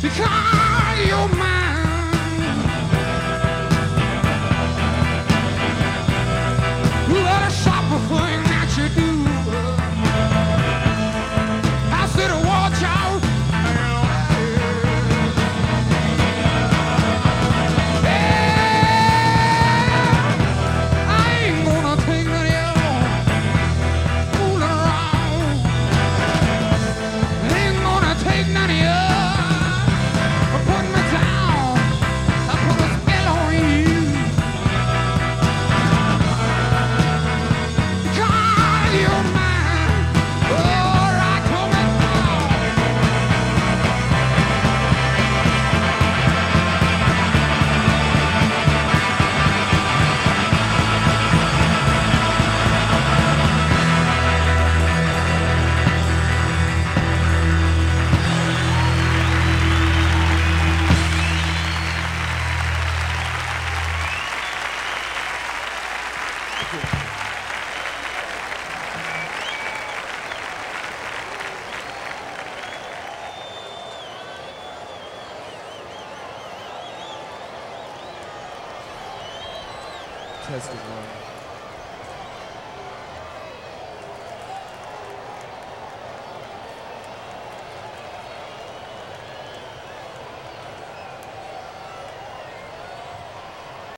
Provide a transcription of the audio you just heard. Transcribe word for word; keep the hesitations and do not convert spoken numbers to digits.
because you're mine. What a sharper thing that you do. I said, watch out. Yeah, I ain't gonna take none of your fooling around. Ain't gonna take none of your putting me down. I put a spell on you. God, you're mine. Oh, right to me now. Testing one.